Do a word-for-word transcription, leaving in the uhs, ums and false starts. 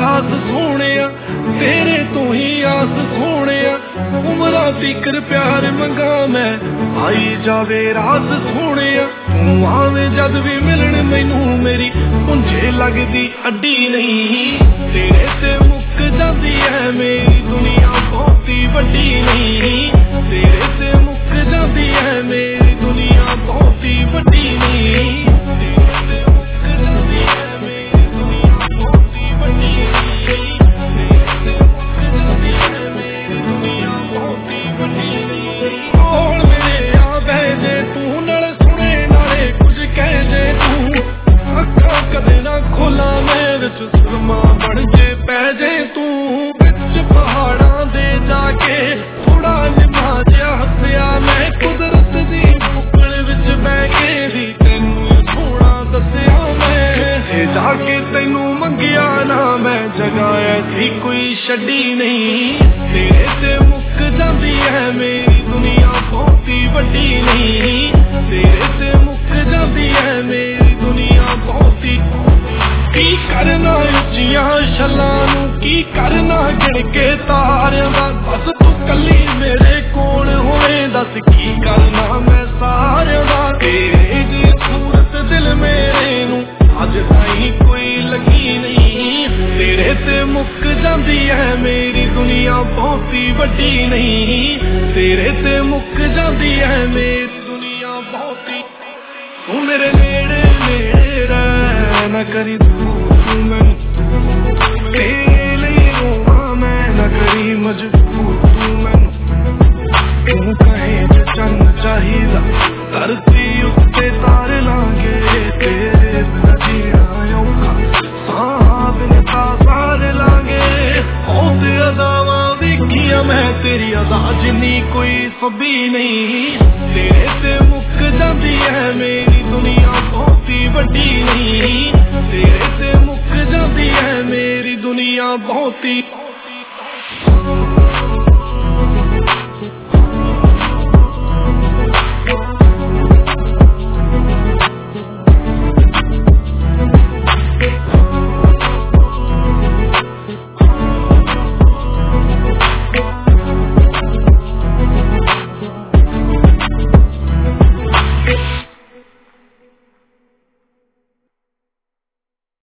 रास सोने तेरे तो ही आस सोने उमरा तिकर प्यार मंगा मैं आई जावे रास सोने तू आवे जद भी मिलन मैनू मेरी पुंजे लगदी अड्डी नहीं तेरे ते मुक जाती है मेरी दुनिया बहुती वड्डी नहीं तेरे ते मुक जाती है मेरी दुनिया बहुती वड्डी नहीं कोई छड्डी नहीं तेरे ते मुक जाती है मेरी दुनिया बहुती वड्डी नहीं तेरे ते मुक जाती है मेरी दुनिया बहुती की करना उच्चियां छल्लां नूं की करना गिण के तारियां दा बस तू कल्ली मेरे कोल होवे दस की करना मैं सारियां दा तेरे दी सूरत दिल मेरे नूं अज ताईं कोई लगी नहीं तेरे ते मुक जाती है मेरी दुनिया बहुती वड्डी नहीं तेरे ते मुक जाती है मेरी दुनिया बहुती तू मेरे नेड़े नेड़े रह न करी दूर तू मैनू तेरे लिए रोवां मैं न करी मजबूर तू मैनू तू कहे जे चन्न चाहिदा धरती उत्ते तार लांगे तेरे बिना जीना औखा सां बिन तार लांगे औते अदावां देखिया मैं तेरी अदा जिन्नी कोई सभी नहीं तेरे ते मुक जाती है मेरी दुनिया बहुती वड्डी नहीं तेरे ते मुक जाती है मेरी दुनिया बहुती